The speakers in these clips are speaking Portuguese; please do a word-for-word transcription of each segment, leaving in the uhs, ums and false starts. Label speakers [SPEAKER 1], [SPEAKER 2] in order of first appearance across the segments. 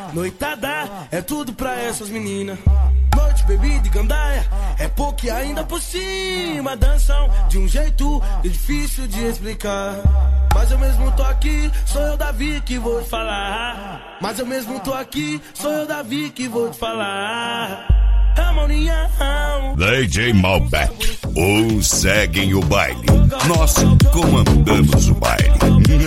[SPEAKER 1] noitada é tudo pra essas meninas. Noite, bebida e gandaia, é pouco e ainda por cima. Dançam de um jeito que é difícil de explicar. Mas eu mesmo tô aqui, sou eu, Davi, que vou te falar. Mas eu mesmo tô aqui, sou eu, Davi, que vou te falar.
[SPEAKER 2] D J Malbec, uns seguem o baile, nós comandamos o baile.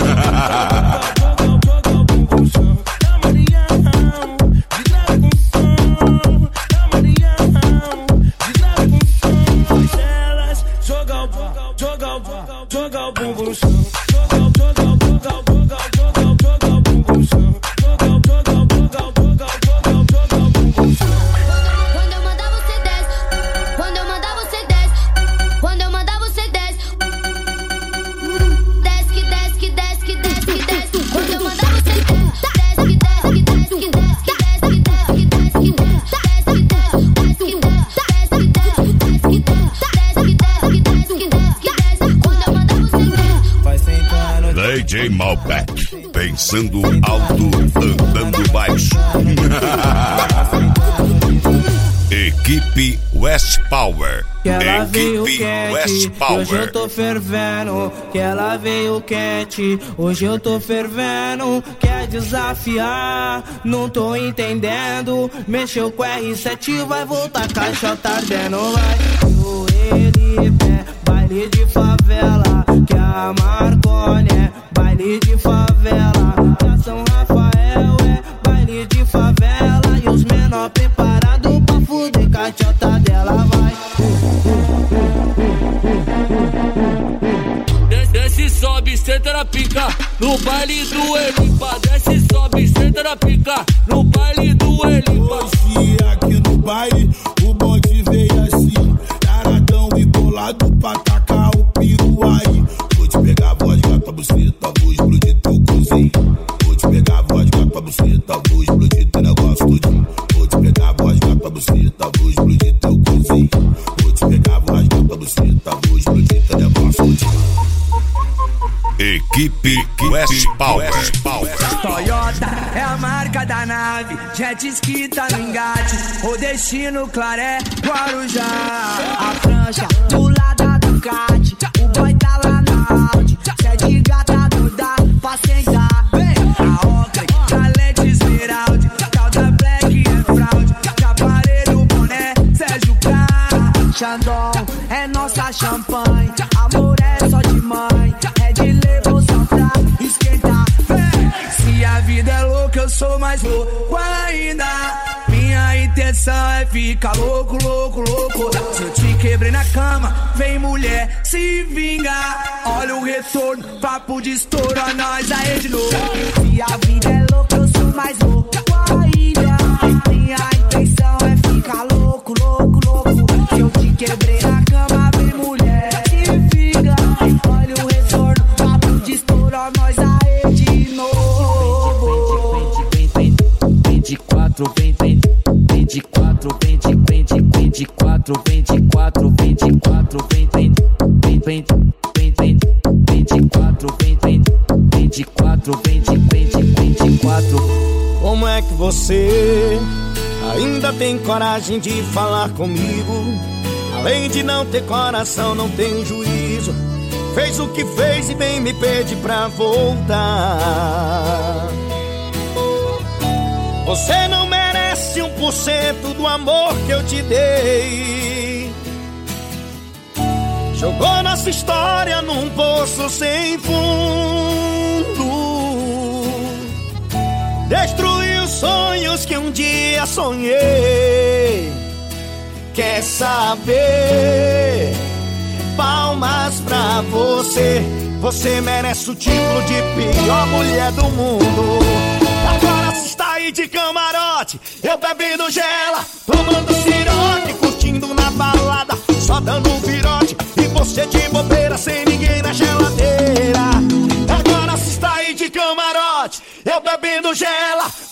[SPEAKER 2] Joga o bumbum no chão. D J Malbec, pensando alto, andando baixo. Equipe West Power.
[SPEAKER 3] Que ela veio
[SPEAKER 2] Equipe
[SPEAKER 3] quente,
[SPEAKER 2] West Power.
[SPEAKER 3] hoje eu tô fervendo. Que ela veio quente, hoje eu tô fervendo. Quer desafiar, não tô entendendo. Mexeu com R sete, vai voltar, caixota ardendo. Vai o ele pé, baile de favela. Que a Marconi é baile de favela. Que a São Rafael é baile de favela. E os menor preparados pra fuder, caixota dela vai.
[SPEAKER 4] Desce, sobe, senta na pica, no baile do Elipa. Desce, sobe, senta na pica, no baile do Elipa.
[SPEAKER 5] Hoje aqui no baile, o bonde veio assim, taradão e bolado pra tacar o piru aí. Vou te pegar a vodka, tua buceta, vou explodir teu cozinho. Vou te pegar a vodka, tua buceta, vou explodir teu negócio todinho. Vou te pegar a vodka, tua buceta, vou explodir teu cozinho. Vou te pegar a vodka, tua buceta, vou explodir teu negócio todinho.
[SPEAKER 2] Equipe West Power.
[SPEAKER 3] Toyota é a marca da nave, jet ski tá no engate. O destino Claré, Guarujá. A prancha do lado da Ducati, o boy tá lá na Audi. Cê de gata não dá pra sentar. A Oakley, talento esmeralda, calda black é fraude. De aparelho, boné, Sérgio K. Xandão é nossa champanhe, amor é só de mãe. É de levar só pra esquentar. Se a vida é louca, eu sou mais louco ainda. Minha intenção é ficar louco, louco, louco. Se eu te quebrei na cama, vem mulher, se vingar. Olha o retorno, papo de estouro, nós aí de novo. Se a vida é louca, eu sou mais louco ainda. Minha intenção é ficar louco, louco, louco. Se eu te quebrei na cama, vem mulher, se vingar. Olha o retorno, papo de estouro, nós aí de novo.
[SPEAKER 4] vinte e quatro, vinte, vinte e quatro, vinte, vinte, vinte e quatro, vinte e quatro, vinte e quatro, vinte, vinte, vinte, vinte e quatro, vinte, vinte e quatro, vinte, vinte, vinte e quatro.
[SPEAKER 6] Como é que você ainda tem coragem de falar comigo? Além de não ter coração, não tem juízo. Fez o que fez e bem me pede pra voltar. Você não merece um por cento do amor que eu te dei. Jogou nossa história num poço sem fundo. Destruiu sonhos que um dia sonhei. Quer saber? Palmas pra você. Você merece o título de pior mulher do mundo. Agora se está aí de camarote, eu bebendo gela, tomando ciroque, curtindo na balada, só dando um virote. E você de bobeira, sem ninguém na geladeira. Agora se está aí de camarote, eu bebendo gela,